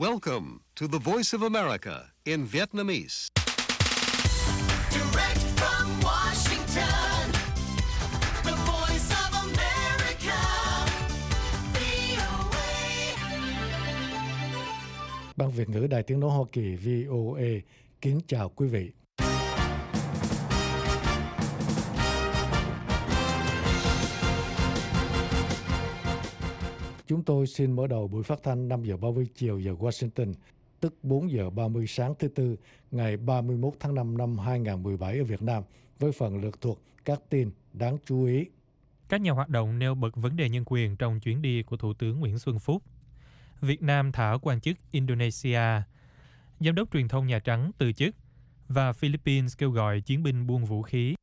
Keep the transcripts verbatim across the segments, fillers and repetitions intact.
Welcome to the Voice of America in Vietnamese. Direct from Washington, the Voice of America, vê o a. Ban Việt ngữ Đài Tiếng nói Hoa Kỳ vê o a kính chào quý vị. Chúng tôi xin mở đầu buổi phát thanh năm giờ ba mươi chiều giờ Washington, tức bốn giờ ba mươi sáng thứ Tư, ngày ba mươi mốt tháng năm năm hai nghìn không trăm mười bảy ở Việt Nam, với phần lược thuộc các tin đáng chú ý. Các nhà hoạt động nêu bật vấn đề nhân quyền trong chuyến đi của Thủ tướng Nguyễn Xuân Phúc. Việt Nam thả quan chức Indonesia. Giám đốc truyền thông Nhà Trắng từ chức. Và Philippines kêu gọi chiến binh buông vũ khí.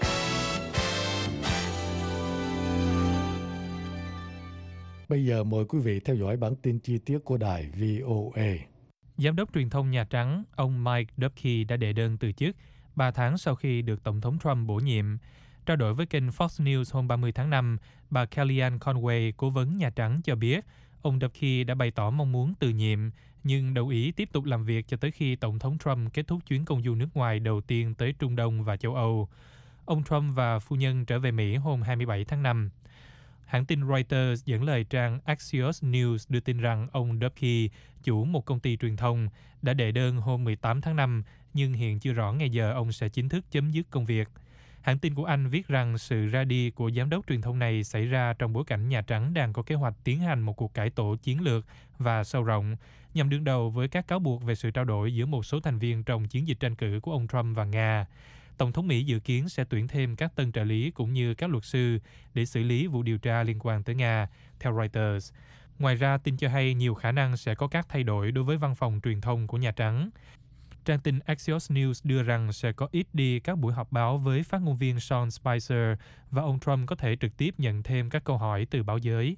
Bây giờ mời quý vị theo dõi bản tin chi tiết của đài vê o a. Giám đốc truyền thông Nhà Trắng, ông Mike Dubke đã đệ đơn từ chức ba tháng sau khi được Tổng thống Trump bổ nhiệm. Trao đổi với kênh Fox News hôm ba mươi tháng năm, bà Kellyanne Conway, cố vấn Nhà Trắng cho biết ông Dubke đã bày tỏ mong muốn từ nhiệm, nhưng đồng ý tiếp tục làm việc cho tới khi Tổng thống Trump kết thúc chuyến công du nước ngoài đầu tiên tới Trung Đông và châu Âu. Ông Trump và phu nhân trở về Mỹ hôm hai mươi bảy tháng năm. Hãng tin Reuters dẫn lời trang Axios News đưa tin rằng ông Dubke, chủ một công ty truyền thông, đã đệ đơn hôm mười tám tháng năm, nhưng hiện chưa rõ ngày giờ ông sẽ chính thức chấm dứt công việc. Hãng tin của Anh viết rằng sự ra đi của giám đốc truyền thông này xảy ra trong bối cảnh Nhà Trắng đang có kế hoạch tiến hành một cuộc cải tổ chiến lược và sâu rộng, nhằm đương đầu với các cáo buộc về sự trao đổi giữa một số thành viên trong chiến dịch tranh cử của ông Trump và Nga. Tổng thống Mỹ dự kiến sẽ tuyển thêm các tân trợ lý cũng như các luật sư để xử lý vụ điều tra liên quan tới Nga, theo Reuters. Ngoài ra, tin cho hay nhiều khả năng sẽ có các thay đổi đối với văn phòng truyền thông của Nhà Trắng. Trang tin Axios News đưa rằng sẽ có ít đi các buổi họp báo với phát ngôn viên Sean Spicer và ông Trump có thể trực tiếp nhận thêm các câu hỏi từ báo giới.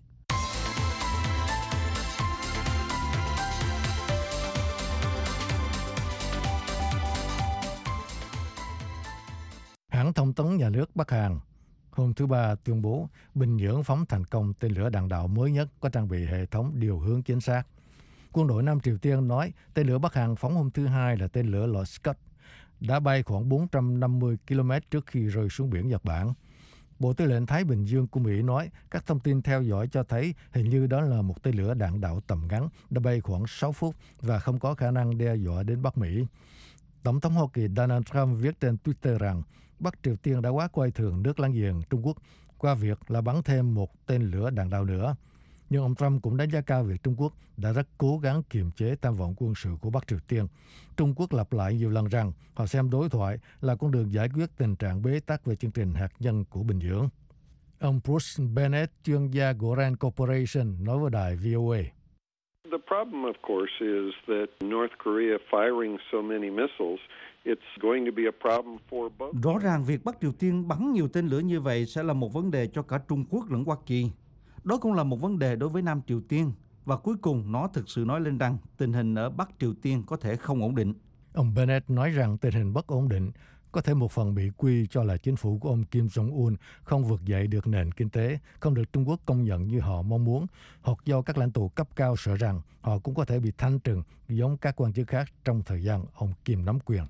Hãng thông tấn nhà nước Bắc Hàn hôm thứ Ba tuyên bố Bình Nhưỡng phóng thành công tên lửa đạn đạo mới nhất có trang bị hệ thống điều hướng chính xác. Quân đội Nam Triều Tiên nói tên lửa Bắc Hàn phóng hôm thứ Hai là tên lửa loại Scud đã bay khoảng bốn trăm năm mươi ki lô mét trước khi rơi xuống biển Nhật Bản. Bộ Tư lệnh Thái Bình Dương của Mỹ nói các thông tin theo dõi cho thấy hình như đó là một tên lửa đạn đạo tầm ngắn đã bay khoảng sáu phút và không có khả năng đe dọa đến Bắc Mỹ. Tổng thống Hoa Kỳ Donald Trump viết trên Twitter rằng Bắc Triều Tiên đã quá coi thường nước láng giềng Trung Quốc qua việc là bắn thêm một tên lửa đạn đạo nữa. Nhưng ông Trump cũng đánh giá cao việc Trung Quốc đã rất cố gắng kiềm chế tham vọng quân sự của Bắc Triều Tiên. Trung Quốc lặp lại nhiều lần rằng họ xem đối thoại là con đường giải quyết tình trạng bế tắc về chương trình hạt nhân của Bình Nhưỡng. Ông Bruce Bennett, chuyên gia của Rand Corporation, nói với đài vê o a. The problem, of course, is that North Korea firing so many missiles, it's going to be a problem for both. Rõ ràng việc Bắc Triều Tiên bắn nhiều tên lửa như vậy sẽ là một vấn đề cho cả Trung Quốc lẫn Hoa Kỳ. Đó cũng là một vấn đề đối với Nam Triều Tiên. Và cuối cùng nó thực sự nói lên rằng tình hình ở Bắc Triều Tiên có thể không ổn định. Ông Bennett nói rằng tình hình bất ổn định có thể một phần bị quy cho là chính phủ của ông Kim Jong-un không vực dậy được nền kinh tế, không được Trung Quốc công nhận như họ mong muốn, hoặc do các lãnh tụ cấp cao sợ rằng họ cũng có thể bị thanh trừng giống các quan chức khác trong thời gian ông Kim nắm quyền.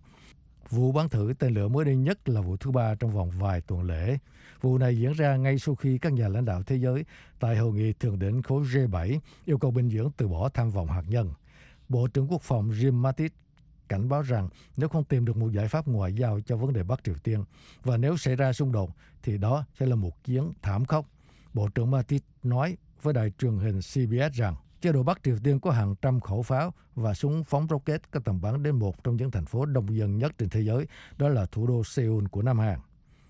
Vụ bắn thử tên lửa mới đây nhất là vụ thứ ba trong vòng vài tuần lễ. Vụ này diễn ra ngay sau khi các nhà lãnh đạo thế giới tại hội nghị thượng đỉnh khối G bảy yêu cầu Bình Nhưỡng từ bỏ tham vọng hạt nhân. Bộ trưởng Quốc phòng Jim Mattis cảnh báo rằng nếu không tìm được một giải pháp ngoại giao cho vấn đề Bắc Triều Tiên và nếu xảy ra xung đột thì đó sẽ là một chiến thảm khốc. Bộ trưởng Mattis nói với đài truyền hình xê bê ét rằng chế độ Bắc Triều Tiên có hàng trăm khẩu pháo và súng phóng rocket có tầm bắn đến một trong những thành phố đông dân nhất trên thế giới, đó là thủ đô Seoul của Nam Hàn.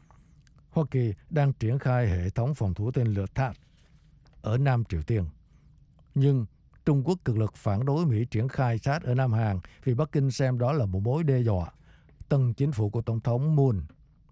Hoa Kỳ đang triển khai hệ thống phòng thủ tên lửa T H A A D ở Nam Triều Tiên. Nhưng Trung Quốc cực lực phản đối Mỹ triển khai T H A A D ở Nam Hàn vì Bắc Kinh xem đó là một mối đe dọa. Tân chính phủ của Tổng thống Moon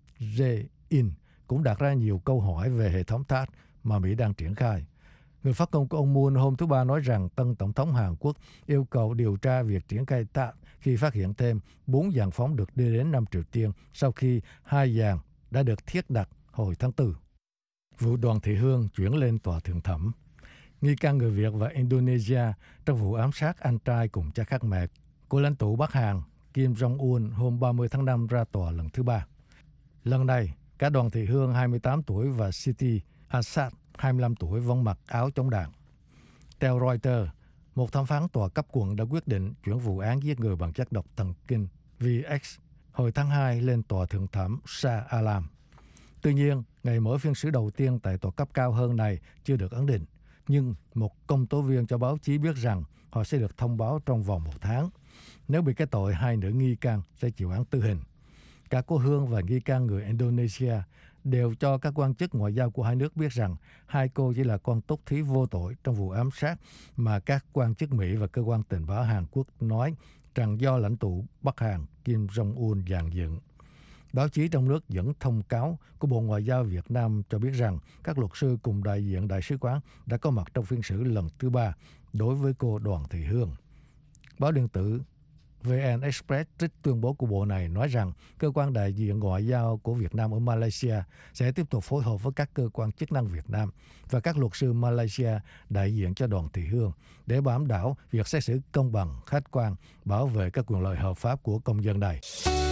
Jae-in cũng đặt ra nhiều câu hỏi về hệ thống T H A A D mà Mỹ đang triển khai. Người phát ngôn của ông Moon hôm thứ Ba nói rằng tân Tổng thống Hàn Quốc yêu cầu điều tra việc triển khai T H A A D khi phát hiện thêm bốn dàn phóng được đưa đến Nam Triều Tiên sau khi hai dàn đã được thiết đặt hồi tháng tư. Vụ Đoàn Thị Hương chuyển lên tòa thượng thẩm. nghi can người Việt và Indonesia trong vụ ám sát anh trai cùng cha khác mẹ của lãnh tụ Bắc Hàn Kim Jong-un hôm ba mươi tháng năm ra tòa lần thứ ba. Lần này, cả Đoàn Thị Hương hai mươi tám tuổi và Siti Assad hai mươi lăm tuổi vắng mặc áo chống đạn. Theo Reuters, một thẩm phán tòa cấp quận đã quyết định chuyển vụ án giết người bằng chất độc thần kinh V X hồi tháng hai lên tòa thượng thẩm Shah Alam. Tuy nhiên, ngày mở phiên xử đầu tiên tại tòa cấp cao hơn này chưa được ấn định, nhưng một công tố viên cho báo chí biết rằng họ sẽ được thông báo trong vòng một tháng. Nếu bị cái tội, hai nữ nghi can sẽ chịu án tử hình. Cả cô Hương và nghi can người Indonesia đều cho các quan chức ngoại giao của hai nước biết rằng hai cô chỉ là con tốt thí vô tội trong vụ ám sát mà các quan chức Mỹ và cơ quan tình báo Hàn Quốc nói rằng do lãnh tụ Bắc Hàn Kim Jong-un dàn dựng. Báo chí trong nước dẫn thông cáo của Bộ Ngoại giao Việt Nam cho biết rằng các luật sư cùng đại diện đại sứ quán đã có mặt trong phiên xử lần thứ ba đối với cô Đoàn Thị Hương. Báo điện tử vê en Express trích tuyên bố của bộ này nói rằng cơ quan đại diện ngoại giao của Việt Nam ở Malaysia sẽ tiếp tục phối hợp với các cơ quan chức năng Việt Nam và các luật sư Malaysia đại diện cho Đoàn Thị Hương để bảo đảm việc xét xử công bằng, khách quan, bảo vệ các quyền lợi hợp pháp của công dân này.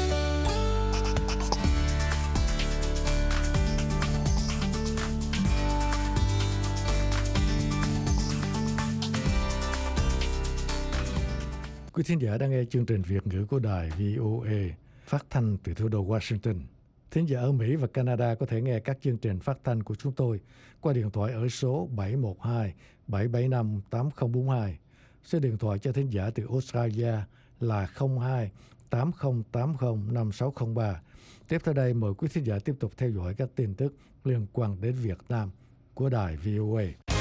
Quý thính giả đang nghe chương trình Việt ngữ của đài vê o a phát thanh từ thủ đô Washington. Thính giả ở Mỹ và Canada có thể nghe các chương trình phát thanh của chúng tôi qua điện thoại ở số bảy một hai bảy bảy năm tám không bốn hai. Số điện thoại cho thính giả từ Australia là không hai tám không tám không năm sáu không ba. Tiếp theo đây mời quý thính giả tiếp tục theo dõi các tin tức liên quan đến Việt Nam của đài vê o a.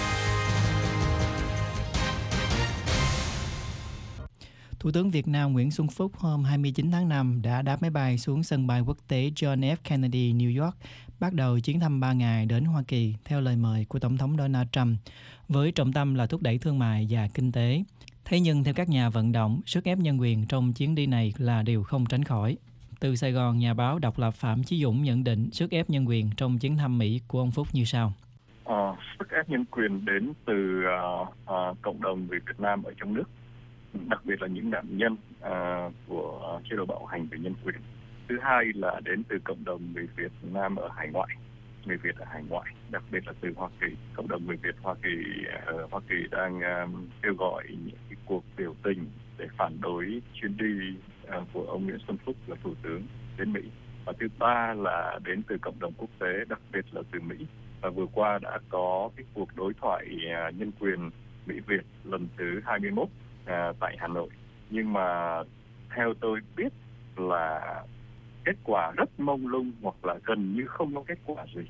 Thủ tướng Việt Nam Nguyễn Xuân Phúc hôm hai mươi chín tháng năm đã đáp máy bay xuống sân bay quốc tế John F. Kennedy, New York, bắt đầu chuyến thăm ba ngày đến Hoa Kỳ theo lời mời của Tổng thống Donald Trump, với trọng tâm là thúc đẩy thương mại và kinh tế. Thế nhưng theo các nhà vận động, sức ép nhân quyền trong chuyến đi này là điều không tránh khỏi. Từ Sài Gòn, nhà báo độc lập Phạm Chí Dũng nhận định sức ép nhân quyền trong chuyến thăm Mỹ của ông Phúc như sau. À, sức ép nhân quyền đến từ uh, uh, cộng đồng người Việt Nam ở trong nước, đặc biệt là những nạn nhân uh, của chế độ bạo hành về nhân quyền. Thứ hai là đến từ cộng đồng người Việt Nam ở hải ngoại, người Việt ở hải ngoại, đặc biệt là từ Hoa Kỳ. Cộng đồng người Việt Hoa Kỳ ở Hoa Kỳ đang um, kêu gọi những cái cuộc biểu tình để phản đối chuyến đi uh, của ông Nguyễn Xuân Phúc là thủ tướng đến Mỹ. Và thứ ba là đến từ cộng đồng quốc tế, đặc biệt là từ Mỹ. Và vừa qua đã có cái cuộc đối thoại uh, nhân quyền Mỹ-Việt lần thứ hai mươi mốt À, tại Hà Nội. Nhưng mà theo tôi biết là kết quả rất mông lung hoặc là gần như không có kết quả gì.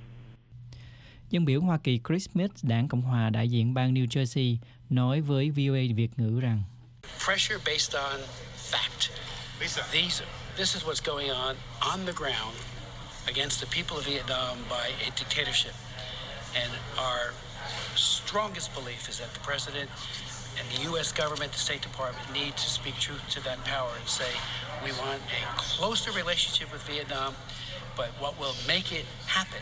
Dân biểu Hoa Kỳ Chris Smith, đảng Cộng hòa đại diện bang New Jersey, nói với vê o a Việt ngữ rằng Pressure based on fact. These, this is what's going on on the ground against the people of Vietnam by a dictatorship. And our strongest belief is that the president and the U S government, the State Department, need to speak truth to that power and say, we want a closer relationship with Vietnam, but what will make it happen?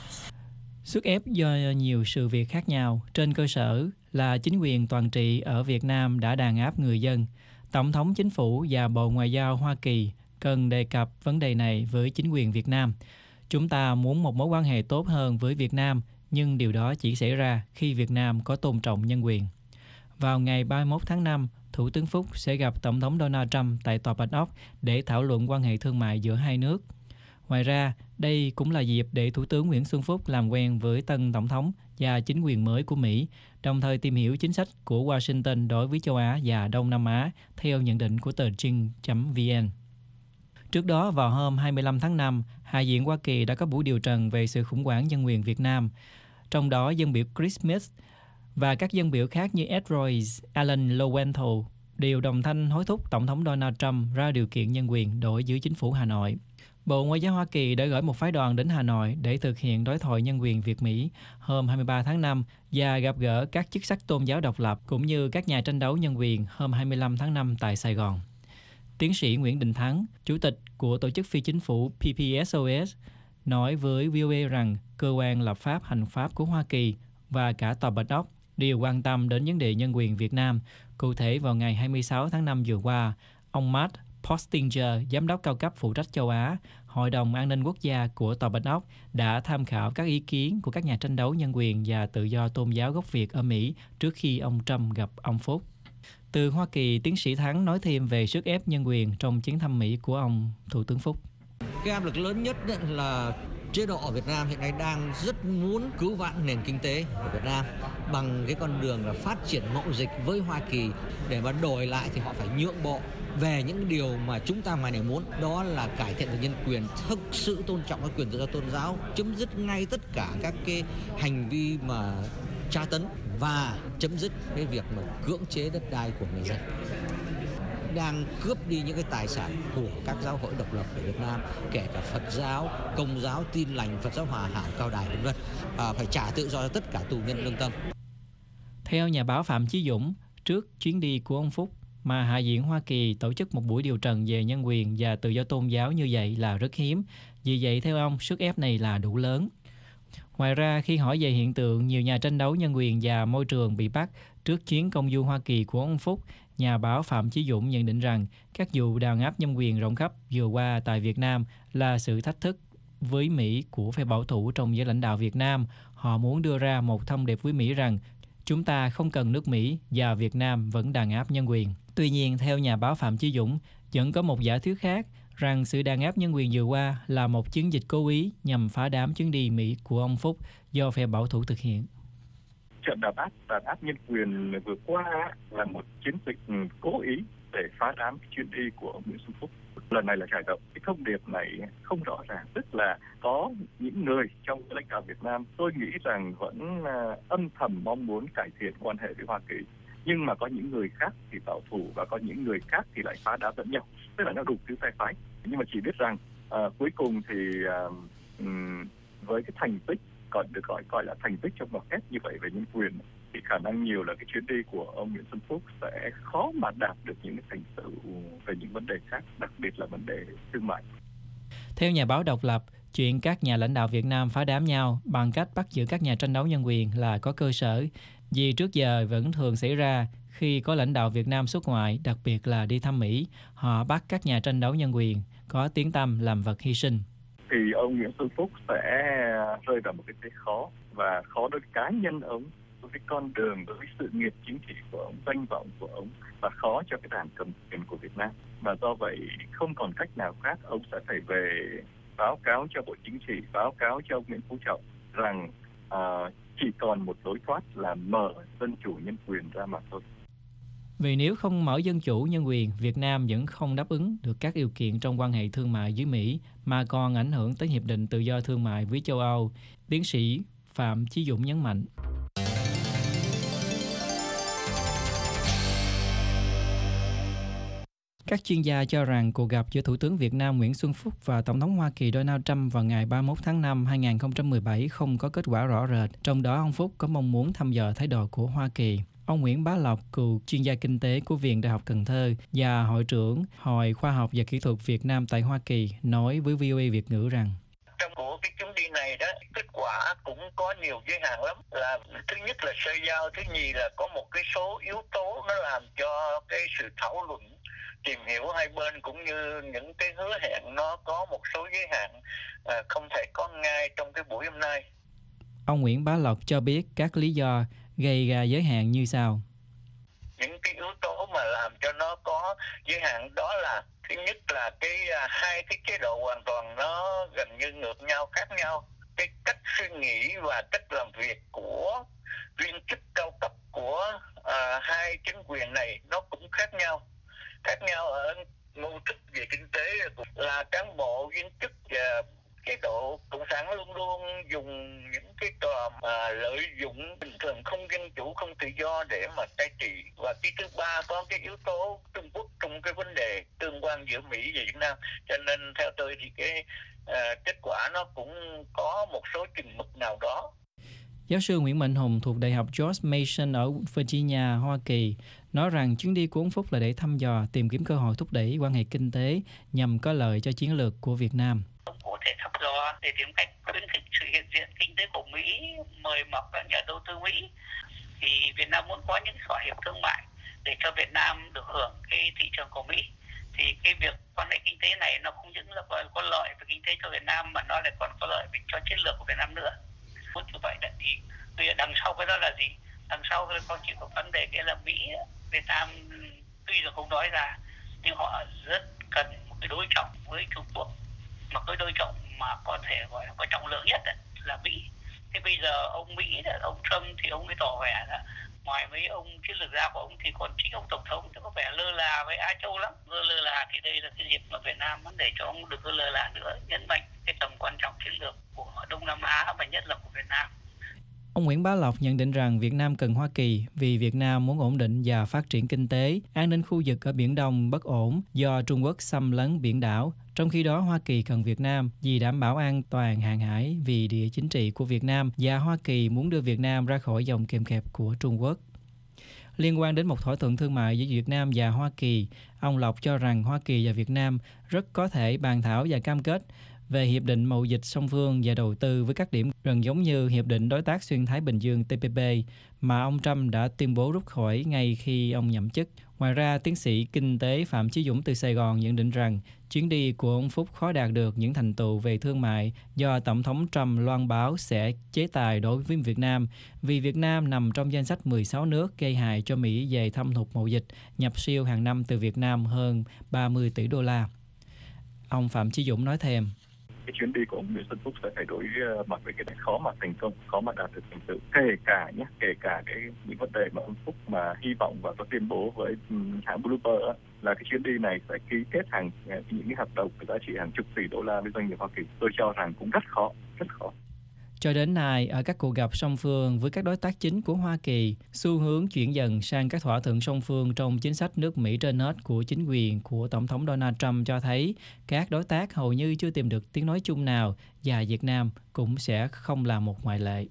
Sức ép do nhiều sự việc khác nhau, trên cơ sở là chính quyền toàn trị ở Việt Nam đã đàn áp người dân. Tổng thống Chính phủ và Bộ Ngoại giao Hoa Kỳ cần đề cập vấn đề này với chính quyền Việt Nam. Chúng ta muốn một mối quan hệ tốt hơn với Việt Nam, nhưng điều đó chỉ xảy ra khi Việt Nam có tôn trọng nhân quyền. Vào ngày ba mươi mốt tháng năm, Thủ tướng Phúc sẽ gặp Tổng thống Donald Trump tại Tòa Bạch Ốc để thảo luận quan hệ thương mại giữa hai nước. Ngoài ra, đây cũng là dịp để Thủ tướng Nguyễn Xuân Phúc làm quen với tân Tổng thống và chính quyền mới của Mỹ, đồng thời tìm hiểu chính sách của Washington đối với châu Á và Đông Nam Á, theo nhận định của tờ Trinh chấm vn. Trước đó, vào hôm hai mươi lăm tháng năm, Hạ viện Hoa Kỳ đã có buổi điều trần về sự khủng hoảng nhân quyền Việt Nam. Trong đó, dân biểu Chris Smith và các dân biểu khác như Ed Royce, Alan Lowenthal đều đồng thanh hối thúc Tổng thống Donald Trump ra điều kiện nhân quyền đối với chính phủ Hà Nội. Bộ Ngoại giao Hoa Kỳ đã gửi một phái đoàn đến Hà Nội để thực hiện đối thoại nhân quyền Việt-Mỹ hôm hai mươi ba tháng năm và gặp gỡ các chức sắc tôn giáo độc lập cũng như các nhà tranh đấu nhân quyền hôm hai mươi lăm tháng năm tại Sài Gòn. Tiến sĩ Nguyễn Đình Thắng, chủ tịch của tổ chức phi chính phủ pê pê ét o ét, nói với vê o a rằng cơ quan lập pháp hành pháp của Hoa Kỳ và cả Tòa Bạch Ốc đều quan tâm đến vấn đề nhân quyền Việt Nam. Cụ thể, vào ngày hai mươi sáu tháng năm vừa qua, ông Matt Postinger, giám đốc cao cấp phụ trách châu Á, Hội đồng An ninh Quốc gia của Tòa Bạch Ốc, đã tham khảo các ý kiến của các nhà tranh đấu nhân quyền và tự do tôn giáo gốc Việt ở Mỹ trước khi ông Trump gặp ông Phúc. Từ Hoa Kỳ, tiến sĩ Thắng nói thêm về sức ép nhân quyền trong chuyến thăm Mỹ của ông Thủ tướng Phúc. Cái áp lực lớn nhất là chế độ ở Việt Nam hiện nay đang rất muốn cứu vãn nền kinh tế của Việt Nam bằng cái con đường là phát triển mậu dịch với Hoa Kỳ, để mà đổi lại thì họ phải nhượng bộ về những điều mà chúng ta ngoài này muốn, đó là cải thiện được nhân quyền, thực sự tôn trọng các quyền tự do tôn giáo, chấm dứt ngay tất cả các cái hành vi mà tra tấn và chấm dứt cái việc mà cưỡng chế đất đai của người dân, đang cướp đi những cái tài sản của các giáo hội độc lập ở Việt Nam, kể cả Phật giáo, Công giáo, Tin lành, Phật giáo Hòa Hảo, Cao Đài vân vân, à, phải trả tự do cho tất cả tù nhân lương tâm. Theo nhà báo Phạm Chí Dũng, trước chuyến đi của ông Phúc, mà Hạ viện Hoa Kỳ tổ chức một buổi điều trần về nhân quyền và tự do tôn giáo như vậy là rất hiếm. Vì vậy, theo ông, sức ép này là đủ lớn. Ngoài ra, khi hỏi về hiện tượng nhiều nhà tranh đấu nhân quyền và môi trường bị bắt trước chuyến công du Hoa Kỳ của ông Phúc, nhà báo Phạm Chí Dũng nhận định rằng các vụ đàn áp nhân quyền rộng khắp vừa qua tại Việt Nam là sự thách thức với Mỹ của phe bảo thủ trong giới lãnh đạo Việt Nam. Họ muốn đưa ra một thông điệp với Mỹ rằng chúng ta không cần nước Mỹ và Việt Nam vẫn đàn áp nhân quyền. Tuy nhiên, theo nhà báo Phạm Chí Dũng, vẫn có một giả thuyết khác rằng sự đàn áp nhân quyền vừa qua là một chiến dịch cố ý nhằm phá đám chuyến đi Mỹ của ông Phúc do phe bảo thủ thực hiện. Trận đàn áp đàn áp nhân quyền vừa qua là một chiến dịch cố ý để phá đám chuyến đi của ông Nguyễn Xuân Phúc. Lần này là trải rộng. Cái thông điệp này không rõ ràng, tức là có những người trong lãnh đạo Việt Nam tôi nghĩ rằng vẫn âm thầm mong muốn cải thiện quan hệ với Hoa Kỳ, nhưng mà có những người khác thì bảo thủ và có những người khác thì lại phá đám lẫn nhau, tức là nó đủ thứ phe phái. Nhưng mà chỉ biết rằng uh, cuối cùng thì uh, um, với cái thành tích còn được gọi gọi là thành tích trong ngoặc kép như vậy về nhân quyền, thì khả năng nhiều là cái chuyến đi của ông Nguyễn Xuân Phúc sẽ khó mà đạt được những cái thành tựu về những vấn đề khác, đặc biệt là vấn đề thương mại. Theo nhà báo độc lập, chuyện các nhà lãnh đạo Việt Nam phá đám nhau bằng cách bắt giữ các nhà tranh đấu nhân quyền là có cơ sở, vì trước giờ vẫn thường xảy ra khi có lãnh đạo Việt Nam xuất ngoại, đặc biệt là đi thăm Mỹ, họ bắt các nhà tranh đấu nhân quyền có tiếng tăm làm vật hy sinh. Thì ông Nguyễn Xuân Phúc sẽ rơi vào một cái thế khó, và khó đối với cá nhân ông, đối với con đường, đối với sự nghiệp chính trị của ông, danh vọng của ông, và khó cho cái đảng cầm quyền của Việt Nam. Và do vậy không còn cách nào khác, ông sẽ phải về báo cáo cho Bộ Chính trị, báo cáo cho ông Nguyễn Phú Trọng rằng à, chỉ còn một lối thoát là mở dân chủ nhân quyền ra mà thôi. Vì nếu không mở dân chủ nhân quyền, Việt Nam vẫn không đáp ứng được các điều kiện trong quan hệ thương mại với Mỹ, mà còn ảnh hưởng tới Hiệp định Tự do Thương mại với châu Âu, tiến sĩ Phạm Chí Dũng nhấn mạnh. Các chuyên gia cho rằng cuộc gặp giữa Thủ tướng Việt Nam Nguyễn Xuân Phúc và Tổng thống Hoa Kỳ Donald Trump vào ngày ba mươi mốt tháng năm hai nghìn không trăm mười bảy không có kết quả rõ rệt, trong đó ông Phúc có mong muốn thăm dò thái độ của Hoa Kỳ. Ông Nguyễn Bá Lộc, cựu chuyên gia kinh tế của Viện Đại học Cần Thơ và Hội trưởng Hội Khoa học và Kỹ thuật Việt Nam tại Hoa Kỳ, nói với vê o a Việt ngữ rằng trong của cái chuyến đi này đó, kết quả cũng có nhiều giới hạn lắm. Là thứ nhất là sơ giao, thứ nhì là có một cái số yếu tố nó làm cho cái sự thảo luận, tìm hiểu hai bên cũng như những cái hứa hẹn nó có một số giới hạn, à, không thể có ngay trong cái buổi hôm nay. Ông Nguyễn Bá Lộc cho biết các lý do gây ra giới hạn như sau. Những cái yếu tố mà làm cho nó có giới hạn đó là thứ nhất là cái hai cái chế độ hoàn toàn nó gần như ngược nhau, khác nhau. Cái cách suy nghĩ và cách làm việc của viên chức cao cấp của à, hai chính quyền này nó cũng khác nhau. Khác nhau ở mô thức về kinh tế là cán bộ viên chức và chế độ cộng sản luôn luôn dùng những cái trò mà lợi dụng bình thường, không dân chủ, không tự do để mà cai trị. Và cái thứ ba có cái yếu tố Trung Quốc trong cái vấn đề tương quan giữa Mỹ và Việt Nam. Cho nên theo tôi thì cái uh, kết quả nó cũng có một số chừng mực nào đó. Giáo sư Nguyễn Mạnh Hùng thuộc Đại học George Mason ở Virginia, Hoa Kỳ, nói rằng chuyến đi của ông Phúc là để thăm dò, tìm kiếm cơ hội thúc đẩy quan hệ kinh tế nhằm có lợi cho chiến lược của Việt Nam. Có thể thăm dò để tìm cách khuyến khích sự hiện diện kinh tế của Mỹ, mời mọc các nhà đầu tư Mỹ. thì Việt Nam muốn có những thỏa hiệp thương mại để cho Việt Nam được hưởng cái thị trường của Mỹ. Thì cái việc quan hệ kinh tế này nó không những là có lợi về kinh tế cho Việt Nam mà nó lại còn có lợi cho chiến lược của Việt Nam nữa. Muốn như vậy thì đằng sau cái đó là gì? Đằng sau cái con chỉ có vấn đề nghĩa là Mỹ, Việt Nam tuy là không nói ra nhưng họ rất cần một cái đối trọng với Trung Quốc, mà cái đối trọng mà có thể gọi là có trọng lượng nhất là Mỹ. Thế bây giờ ông Mỹ, ông Trump thì ông ấy tỏ vẻ là ngoài mấy ông chiến lược gia của ông thì còn chính ông tổng thống thì có vẻ lơ là với Á Châu lắm. Lơ lơ là thì đây là cái dịp mà Việt Nam muốn để cho ông đừng có lơ là nữa, nhấn mạnh cái tầm quan trọng chiến lược của Đông Nam Á và nhất là của Việt Nam. Ông Nguyễn Bá Lộc nhận định rằng Việt Nam cần Hoa Kỳ vì Việt Nam muốn ổn định và phát triển kinh tế, an ninh khu vực ở Biển Đông bất ổn do Trung Quốc xâm lấn biển đảo. Trong khi đó, Hoa Kỳ cần Việt Nam vì đảm bảo an toàn hàng hải vì địa chính trị của Việt Nam và Hoa Kỳ muốn đưa Việt Nam ra khỏi vòng kìm kẹp của Trung Quốc. Liên quan đến một thỏa thuận thương mại giữa Việt Nam và Hoa Kỳ, ông Lộc cho rằng Hoa Kỳ và Việt Nam rất có thể bàn thảo và cam kết về Hiệp định Mậu dịch song phương và đầu tư với các điểm gần giống như Hiệp định Đối tác Xuyên Thái Bình Dương T P P mà ông Trump đã tuyên bố rút khỏi ngay khi ông nhậm chức. Ngoài ra, tiến sĩ kinh tế Phạm Chí Dũng từ Sài Gòn nhận định rằng chuyến đi của ông Phúc khó đạt được những thành tựu về thương mại do Tổng thống Trump loan báo sẽ chế tài đối với Việt Nam vì Việt Nam nằm trong danh sách mười sáu nước gây hại cho Mỹ về thâm hụt mậu dịch, nhập siêu hàng năm từ Việt Nam hơn ba mươi tỷ đô la. Ông Phạm Chí Dũng nói thêm. Cái chuyến đi của ông Nguyễn Xuân Phúc sẽ phải đối mặt với cái này khó mà thành công, khó mà đạt được thành tựu. Kể cả nhé, kể cả cái những vấn đề mà ông Phúc mà hy vọng và có tuyên bố với hãng Bloomberg á, là cái chuyến đi này sẽ ký kết hàng những cái hợp đồng với giá trị hàng chục tỷ đô la với doanh nghiệp Hoa Kỳ. Tôi cho rằng cũng rất khó, rất khó. Cho đến nay, ở các cuộc gặp song phương với các đối tác chính của Hoa Kỳ, xu hướng chuyển dần sang các thỏa thuận song phương trong chính sách nước Mỹ trên hết của chính quyền của Tổng thống Donald Trump cho thấy các đối tác hầu như chưa tìm được tiếng nói chung nào và Việt Nam cũng sẽ không là một ngoại lệ.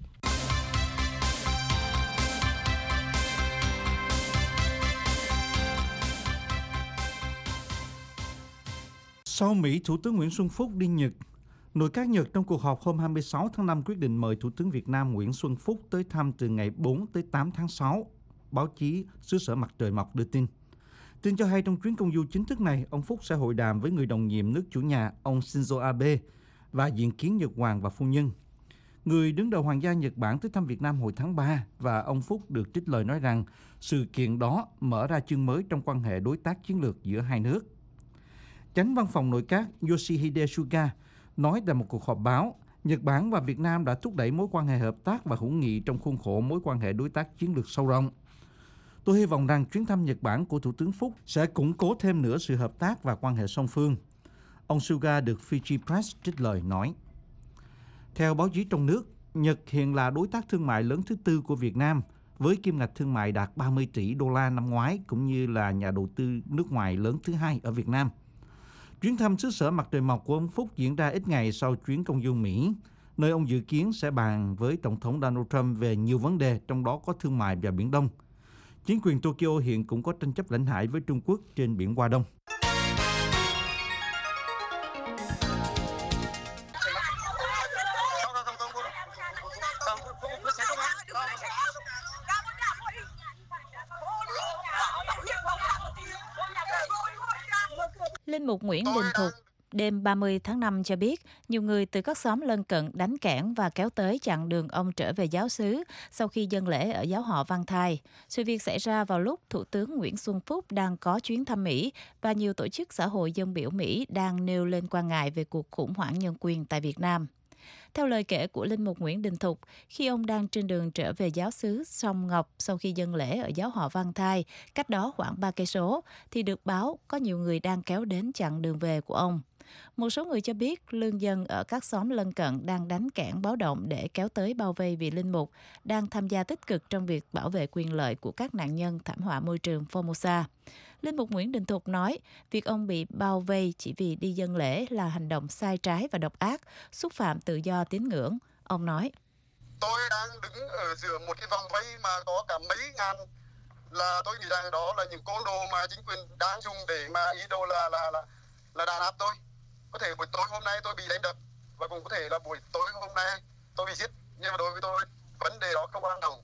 Sau Mỹ, Thủ tướng Nguyễn Xuân Phúc đi Nhật. Nội các Nhật trong cuộc họp hôm hai mươi sáu tháng năm quyết định mời Thủ tướng Việt Nam Nguyễn Xuân Phúc tới thăm từ ngày bốn tới tám tháng sáu, báo chí xứ sở mặt trời mọc đưa tin. Tin cho hay trong chuyến công du chính thức này, ông Phúc sẽ hội đàm với người đồng nhiệm nước chủ nhà, ông Shinzo Abe, và diện kiến Nhật Hoàng và phu nhân. Người đứng đầu Hoàng gia Nhật Bản tới thăm Việt Nam hồi tháng ba, và ông Phúc được trích lời nói rằng sự kiện đó mở ra chương mới trong quan hệ đối tác chiến lược giữa hai nước. Chánh văn phòng nội các Yoshihide Suga nói tại một cuộc họp báo, Nhật Bản và Việt Nam đã thúc đẩy mối quan hệ hợp tác và hữu nghị trong khuôn khổ mối quan hệ đối tác chiến lược sâu rộng. Tôi hy vọng rằng chuyến thăm Nhật Bản của Thủ tướng Phúc sẽ củng cố thêm nữa sự hợp tác và quan hệ song phương. Ông Suga được Fiji Press trích lời nói. Theo báo chí trong nước, Nhật hiện là đối tác thương mại lớn thứ tư của Việt Nam, với kim ngạch thương mại đạt ba mươi tỷ đô la năm ngoái, cũng như là nhà đầu tư nước ngoài lớn thứ hai ở Việt Nam. Chuyến thăm xứ sở mặt trời mọc của ông Phúc diễn ra ít ngày sau chuyến công du Mỹ, nơi ông dự kiến sẽ bàn với Tổng thống Donald Trump về nhiều vấn đề, trong đó có thương mại và Biển Đông. Chính quyền Tokyo hiện cũng có tranh chấp lãnh hải với Trung Quốc trên Biển Hoa Đông. Linh mục Nguyễn Đình Thục đêm ba mươi tháng năm cho biết nhiều người từ các xóm lân cận đánh cản và kéo tới chặn đường ông trở về giáo xứ sau khi dâng lễ ở giáo họ Văn Thai. Sự việc xảy ra vào lúc Thủ tướng Nguyễn Xuân Phúc đang có chuyến thăm Mỹ và nhiều tổ chức xã hội dân biểu Mỹ đang nêu lên quan ngại về cuộc khủng hoảng nhân quyền tại Việt Nam. Theo lời kể của Linh mục Nguyễn Đình Thục, khi ông đang trên đường trở về giáo xứ Sông Ngọc sau khi dâng lễ ở giáo họ Văn Thai, cách đó khoảng ba cây số, thì được báo có nhiều người đang kéo đến chặn đường về của ông. Một số người cho biết lương dân ở các xóm lân cận đang đánh cản báo động để kéo tới bao vây vị linh mục đang tham gia tích cực trong việc bảo vệ quyền lợi của các nạn nhân thảm họa môi trường Formosa. Linh mục Nguyễn Đình Thục nói việc ông bị bao vây chỉ vì đi dâng lễ là hành động sai trái và độc ác, xúc phạm tự do tín ngưỡng. Ông nói: Tôi đang đứng ở giữa một cái vòng vây mà có cả mấy ngàn, là tôi nghĩ rằng đó là những côn đồ mà chính quyền đang dùng để mà ý đồ là là là, là đàn áp tôi. Có thể buổi tối hôm nay tôi bị đánh đập và cũng có thể là buổi tối hôm nay tôi bị giết, nhưng mà đối với tôi vấn đề đó không quan trọng.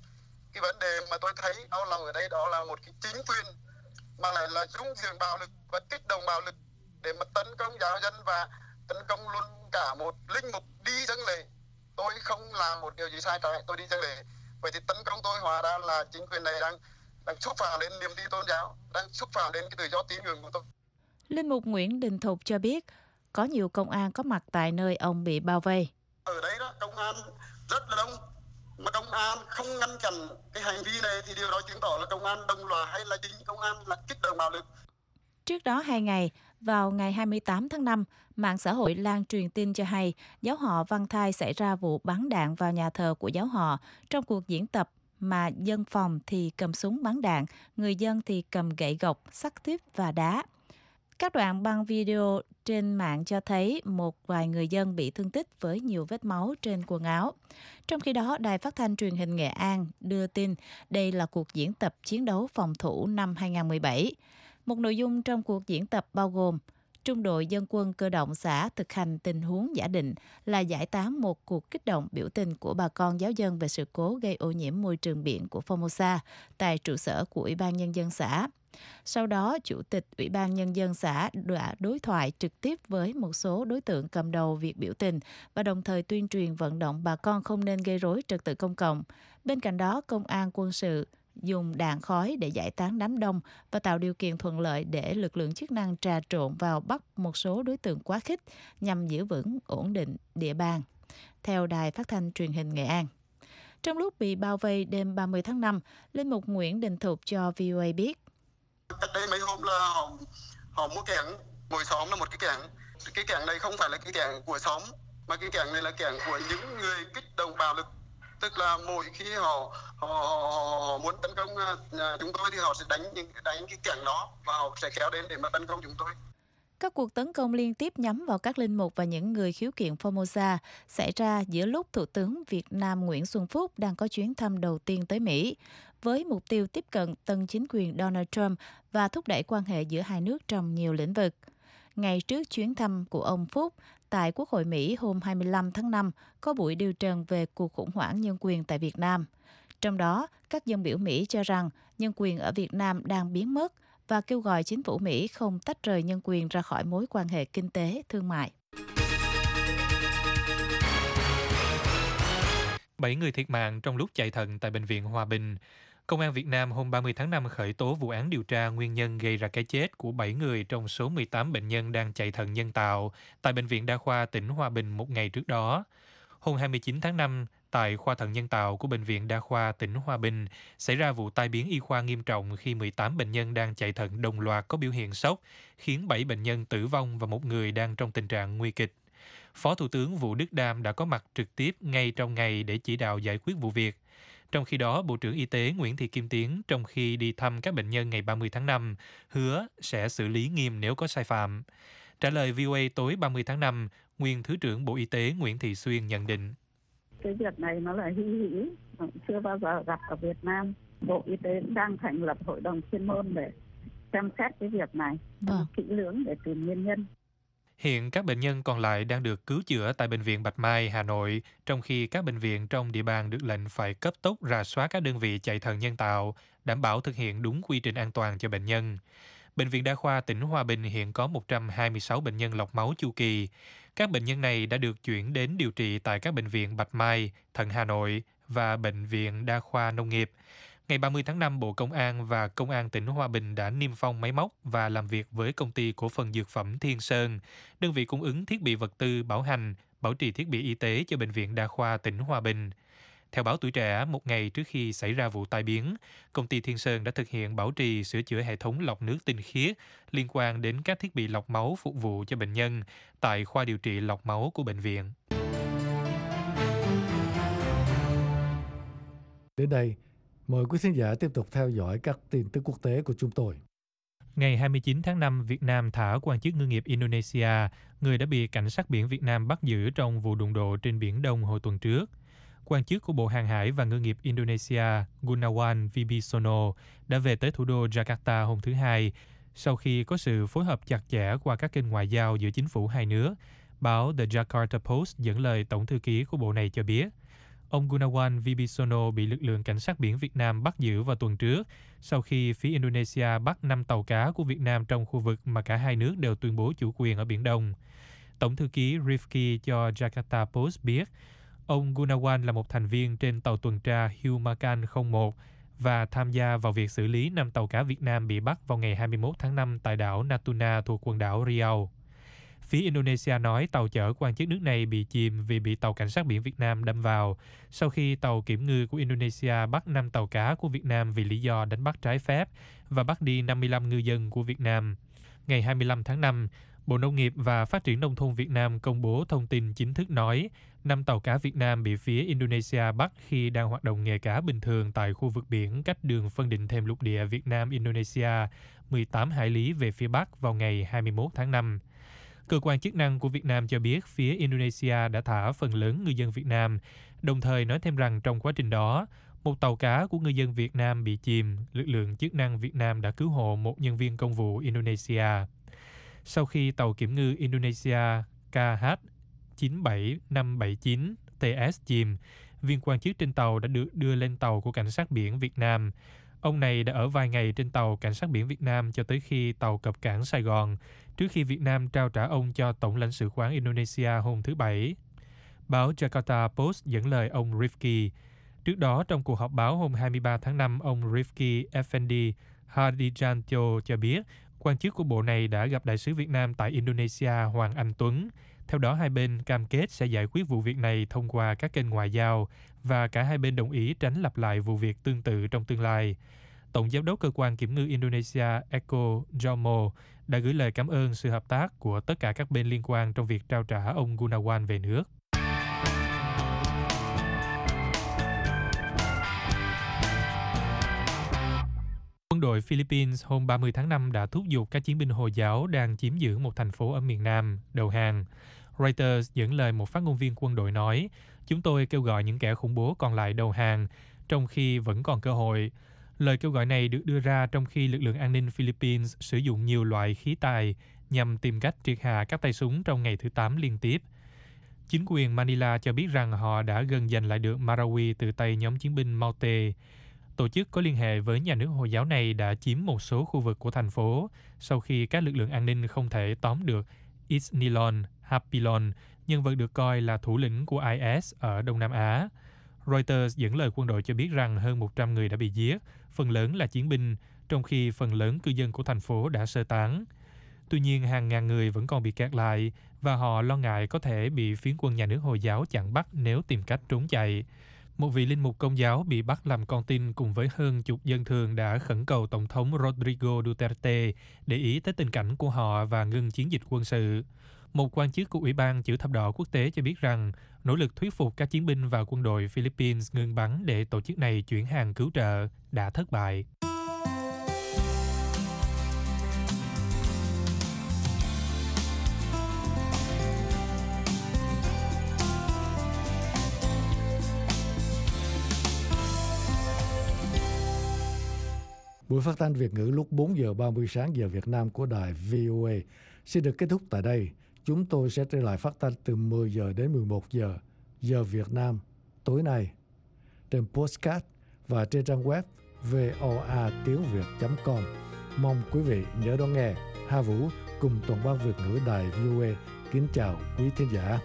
cái vấn đề mà tôi thấy đau lòng ở đây đó là một cái chính quyền mà lại là dung dưỡng bạo lực và kích động bạo lực để mà tấn công giáo dân và tấn công luôn cả một linh mục đi dâng lễ. Tôi không làm một điều gì sai trái, tôi đi dâng lễ. Vậy thì tấn công tôi hóa ra là chính quyền này đang đang xúc phạm đến niềm tin tôn giáo, đang xúc phạm đến cái tự do tín ngưỡng của tôi. Linh mục Nguyễn Đình Thục cho biết có nhiều công an có mặt tại nơi ông bị bao vây. Ở đấy đó, công an rất là đông, mà công an không ngăn chặn cái hành vi này thì điều đó chứng tỏ là công an đồng loạt hay là chính công an là kích động bạo lực. Trước đó hai ngày, vào ngày hai mươi tám tháng năm, mạng xã hội lan truyền tin cho hay giáo họ Văn Thai xảy ra vụ bắn đạn vào nhà thờ của giáo họ trong cuộc diễn tập mà dân phòng thì cầm súng bắn đạn, người dân thì cầm gậy gộc, sắt thép và đá. Các đoạn băng video trên mạng cho thấy một vài người dân bị thương tích với nhiều vết máu trên quần áo. Trong khi đó, Đài Phát thanh Truyền hình Nghệ An đưa tin đây là cuộc diễn tập chiến đấu phòng thủ năm hai không một bảy. Một nội dung trong cuộc diễn tập bao gồm Trung đội Dân quân Cơ động xã thực hành tình huống giả định là giải tán một cuộc kích động biểu tình của bà con giáo dân về sự cố gây ô nhiễm môi trường biển của Formosa tại trụ sở của Ủy ban Nhân dân xã. Sau đó, Chủ tịch Ủy ban Nhân dân xã đã đối thoại trực tiếp với một số đối tượng cầm đầu việc biểu tình và đồng thời tuyên truyền vận động bà con không nên gây rối trật tự công cộng. Bên cạnh đó, công an quân sự dùng đạn khói để giải tán đám đông và tạo điều kiện thuận lợi để lực lượng chức năng trà trộn vào bắt một số đối tượng quá khích nhằm giữ vững ổn định địa bàn. Theo Đài Phát thanh Truyền hình Nghệ An. Trong lúc bị bao vây đêm ba mươi tháng năm, Linh mục Nguyễn Đình Thục cho vê o a biết. Cách đây mấy hôm là họ, họ mua kẻng, mỗi xóm là một cái kẻng. Cái kẻng này không phải là cái kẻng của xóm, mà cái kẻng này là kẻng của những người kích động bạo lực. Tức là mỗi khi họ, họ, họ muốn tấn công chúng tôi thì họ sẽ đánh những đánh cái kẻng đó và họ sẽ kéo đến để mà tấn công chúng tôi. Các cuộc tấn công liên tiếp nhắm vào các linh mục và những người khiếu kiện Formosa xảy ra giữa lúc Thủ tướng Việt Nam Nguyễn Xuân Phúc đang có chuyến thăm đầu tiên tới Mỹ, với mục tiêu tiếp cận tân chính quyền Donald Trump và thúc đẩy quan hệ giữa hai nước trong nhiều lĩnh vực. Ngày trước chuyến thăm của ông Phúc, tại Quốc hội Mỹ hôm hai mươi lăm tháng năm có buổi điều trần về cuộc khủng hoảng nhân quyền tại Việt Nam. Trong đó, các dân biểu Mỹ cho rằng nhân quyền ở Việt Nam đang biến mất và kêu gọi chính phủ Mỹ không tách rời nhân quyền ra khỏi mối quan hệ kinh tế, thương mại. Bảy người thiệt mạng trong lúc chạy thận tại Bệnh viện Hòa Bình. Công an Việt Nam hôm ba mươi tháng năm khởi tố vụ án điều tra nguyên nhân gây ra cái chết của bảy người trong số mười tám bệnh nhân đang chạy thận nhân tạo tại Bệnh viện Đa khoa tỉnh Hòa Bình một ngày trước đó. Hôm hai mươi chín tháng năm, tại khoa thận nhân tạo của Bệnh viện Đa khoa tỉnh Hòa Bình, xảy ra vụ tai biến y khoa nghiêm trọng khi mười tám bệnh nhân đang chạy thận đồng loạt có biểu hiện sốc, khiến bảy bệnh nhân tử vong và một người đang trong tình trạng nguy kịch. Phó Thủ tướng Vũ Đức Đam đã có mặt trực tiếp ngay trong ngày để chỉ đạo giải quyết vụ việc. Trong khi đó, Bộ trưởng Y tế Nguyễn Thị Kim Tiến, trong khi đi thăm các bệnh nhân ngày ba mươi tháng năm, hứa sẽ xử lý nghiêm nếu có sai phạm. Trả lời vê o a tối ba mươi tháng năm, nguyên Thứ trưởng Bộ Y tế Nguyễn Thị Xuyên nhận định. Cái việc này nó là hy hữu, chưa bao giờ gặp ở Việt Nam. Bộ Y tế đang thành lập hội đồng chuyên môn để xem xét cái việc này, vâng. kỹ lưỡng để tìm nguyên nhân. Hiện các bệnh nhân còn lại đang được cứu chữa tại Bệnh viện Bạch Mai, Hà Nội, trong khi các bệnh viện trong địa bàn được lệnh phải cấp tốc rà soát các đơn vị chạy thận nhân tạo, đảm bảo thực hiện đúng quy trình an toàn cho bệnh nhân. Bệnh viện Đa khoa tỉnh Hòa Bình hiện có một trăm hai mươi sáu bệnh nhân lọc máu chu kỳ. Các bệnh nhân này đã được chuyển đến điều trị tại các bệnh viện Bạch Mai, Thận Hà Nội và Bệnh viện Đa khoa Nông nghiệp. Ngày ba mươi tháng năm, Bộ Công an và Công an tỉnh Hòa Bình đã niêm phong máy móc và làm việc với Công ty Cổ phần Dược phẩm Thiên Sơn, đơn vị cung ứng thiết bị vật tư bảo hành, bảo trì thiết bị y tế cho Bệnh viện Đa khoa tỉnh Hòa Bình. Theo báo Tuổi Trẻ, một ngày trước khi xảy ra vụ tai biến, công ty Thiên Sơn đã thực hiện bảo trì sửa chữa hệ thống lọc nước tinh khiết liên quan đến các thiết bị lọc máu phục vụ cho bệnh nhân tại khoa điều trị lọc máu của bệnh viện. Đến đây, mời quý khán giả tiếp tục theo dõi các tin tức quốc tế của chúng tôi. Ngày hai mươi chín tháng năm, Việt Nam thả quan chức ngư nghiệp Indonesia, người đã bị cảnh sát biển Việt Nam bắt giữ trong vụ đụng độ trên Biển Đông hồi tuần trước. Quan chức của Bộ Hàng hải và Ngư nghiệp Indonesia Gunawan Wibisono đã về tới thủ đô Jakarta hôm thứ Hai, sau khi có sự phối hợp chặt chẽ qua các kênh ngoại giao giữa chính phủ hai nước. Báo The Jakarta Post dẫn lời Tổng thư ký của bộ này cho biết. Ông Gunawan Wibisono bị lực lượng cảnh sát biển Việt Nam bắt giữ vào tuần trước sau khi phía Indonesia bắt năm tàu cá của Việt Nam trong khu vực mà cả hai nước đều tuyên bố chủ quyền ở Biển Đông. Tổng thư ký Rifki cho Jakarta Post biết, ông Gunawan là một thành viên trên tàu tuần tra Humakan không một và tham gia vào việc xử lý năm tàu cá Việt Nam bị bắt vào ngày hai mươi mốt tháng năm tại đảo Natuna thuộc quần đảo Riau. Phía Indonesia nói tàu chở quan chức nước này bị chìm vì bị tàu cảnh sát biển Việt Nam đâm vào sau khi tàu kiểm ngư của Indonesia bắt năm tàu cá của Việt Nam vì lý do đánh bắt trái phép và bắt đi năm mươi lăm ngư dân của Việt Nam. Ngày hai mươi lăm tháng năm, Bộ Nông nghiệp và Phát triển Nông thôn Việt Nam công bố thông tin chính thức nói năm tàu cá Việt Nam bị phía Indonesia bắt khi đang hoạt động nghề cá bình thường tại khu vực biển cách đường phân định thêm lục địa Việt Nam-Indonesia mười tám hải lý về phía Bắc vào ngày hai mươi mốt tháng năm. Cơ quan chức năng của Việt Nam cho biết phía Indonesia đã thả phần lớn ngư dân Việt Nam, đồng thời nói thêm rằng trong quá trình đó, một tàu cá của ngư dân Việt Nam bị chìm, lực lượng chức năng Việt Nam đã cứu hộ một nhân viên công vụ Indonesia. Sau khi tàu kiểm ngư Indonesia K H chín bảy năm bảy chín T S chìm, viên quan chức trên tàu đã được đưa lên tàu của Cảnh sát biển Việt Nam. Ông này đã ở vài ngày trên tàu Cảnh sát biển Việt Nam cho tới khi tàu cập cảng Sài Gòn, trước khi Việt Nam trao trả ông cho Tổng lãnh sự quán Indonesia hôm thứ Bảy. Báo Jakarta Post dẫn lời ông Rifki. Trước đó, trong cuộc họp báo hôm hai mươi ba tháng năm, ông Rifki Effendi Hadijanto cho biết quan chức của bộ này đã gặp đại sứ Việt Nam tại Indonesia Hoàng Anh Tuấn. Theo đó, hai bên cam kết sẽ giải quyết vụ việc này thông qua các kênh ngoại giao và cả hai bên đồng ý tránh lặp lại vụ việc tương tự trong tương lai. Tổng giám đốc cơ quan kiểm ngư Indonesia Eko Jomo đã gửi lời cảm ơn sự hợp tác của tất cả các bên liên quan trong việc trao trả ông Gunawan về nước. Quân đội Philippines hôm ba mươi tháng năm đã thúc giục các chiến binh Hồi giáo đang chiếm giữ một thành phố ở miền Nam đầu hàng. Reuters dẫn lời một phát ngôn viên quân đội nói, chúng tôi kêu gọi những kẻ khủng bố còn lại đầu hàng, trong khi vẫn còn cơ hội. Lời kêu gọi này được đưa ra trong khi lực lượng an ninh Philippines sử dụng nhiều loại khí tài nhằm tìm cách triệt hạ các tay súng trong ngày thứ tám liên tiếp. Chính quyền Manila cho biết rằng họ đã gần giành lại được Marawi từ tay nhóm chiến binh Maute. Tổ chức có liên hệ với nhà nước Hồi giáo này đã chiếm một số khu vực của thành phố sau khi các lực lượng an ninh không thể tóm được Isnilon Hapilon, nhân vật được coi là thủ lĩnh của I S ở Đông Nam Á. Reuters dẫn lời quân đội cho biết rằng hơn một trăm người đã bị giết, phần lớn là chiến binh, trong khi phần lớn cư dân của thành phố đã sơ tán. Tuy nhiên, hàng ngàn người vẫn còn bị kẹt lại và họ lo ngại có thể bị phiến quân nhà nước Hồi giáo chặn bắt nếu tìm cách trốn chạy. Một vị linh mục Công giáo bị bắt làm con tin cùng với hơn chục dân thường đã khẩn cầu Tổng thống Rodrigo Duterte để ý tới tình cảnh của họ và ngừng chiến dịch quân sự. Một quan chức của Ủy ban Chữ thập đỏ quốc tế cho biết rằng nỗ lực thuyết phục các chiến binh và quân đội Philippines ngừng bắn để tổ chức này chuyển hàng cứu trợ đã thất bại. Buổi phát thanh Việt ngữ lúc bốn giờ ba mươi sáng giờ Việt Nam của đài V O A xin được kết thúc tại đây. Chúng tôi sẽ trở lại phát thanh từ mười giờ đến mười một giờ giờ Việt Nam tối nay trên podcast và trên trang web voa tiếng việt chấm com. Mong quý vị nhớ đón nghe. Hà Vũ cùng toàn ban Việt ngữ đài V O A kính chào quý thính giả.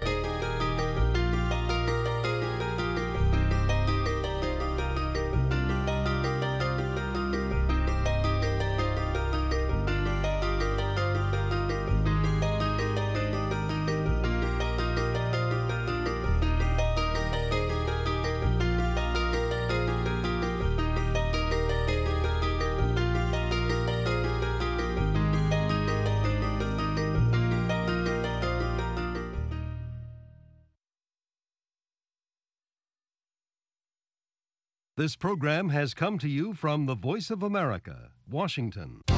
This program has come to you from the Voice of America, Washington.